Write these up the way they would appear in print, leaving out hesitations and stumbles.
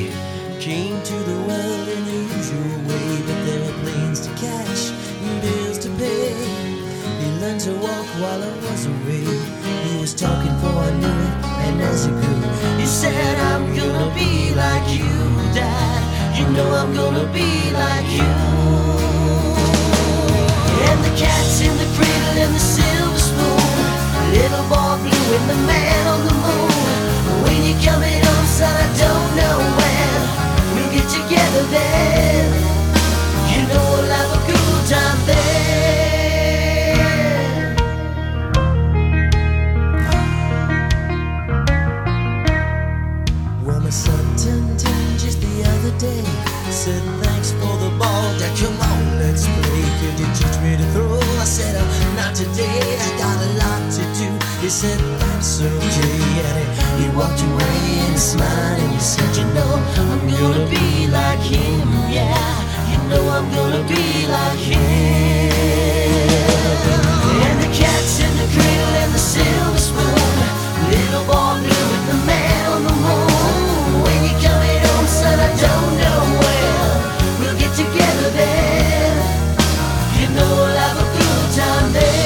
Came to the world in the usual way, but there were planes to catch and bills to pay. He learned to walk while I was away. He was talking before I knew it, and as he grew, he said, I'm gonna be like you, Dad. You know I'm gonna be like you. And the cat's in the cradle and the silver spoon, little boy blue and the man on the moon. When you're coming home, son, I don't know when we'll get together then. You know we'll have a good time then. Well, my son turned 10 just the other day. Said thanks for the ball, Dad, come on, let's play. Could you teach me to throw? I said, not today, I got a lot to do. He said, that's okay, and he walked away and smiled and he said, you know, I'm gonna be like him, yeah. You know I'm gonna be like him. And the cat's in the cradle and the silver spoon, little boy blue and the man on the moon. When you're coming home, son, I don't know when we'll get together then. You know we'll have a good time then.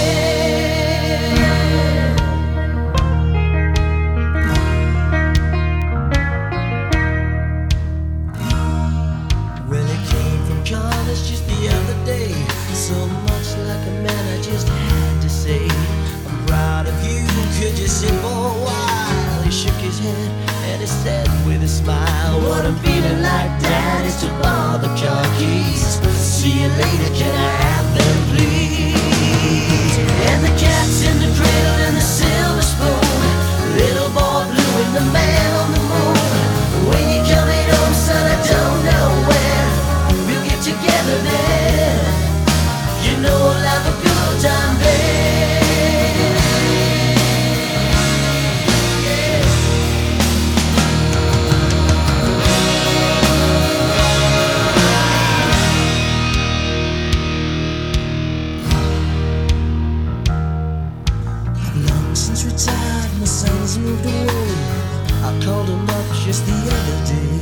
Well, he came from college just the other day. So much like a man, I just had to say, I'm proud of you, could you sit for a while? He shook his head and he said with a smile, what I'm feeling like, Dad, is to borrow the car keys. See you later, can I have them, please? And the cat's in the cradle and the silver spoon, little boy blue and the man on the moon. When you're coming home, son, I don't know when we'll get together then. You know we'll have a good time then. Since retired, my son's moved away. I called him up just the other day.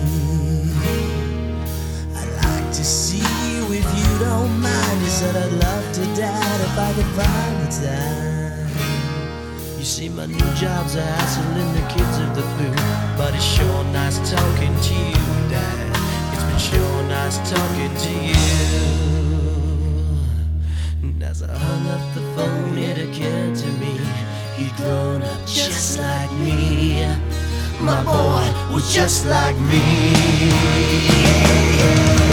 I'd like to see you if you don't mind. He said, I'd love to, Dad, if I could find the time. You see, my new job's a hassle and the kids are the flu, but it's sure nice talking to you, Dad. It's been sure nice talking to you. And as I hung up the phone, it occurred to me, he'd grown up just like me. My boy was just like me.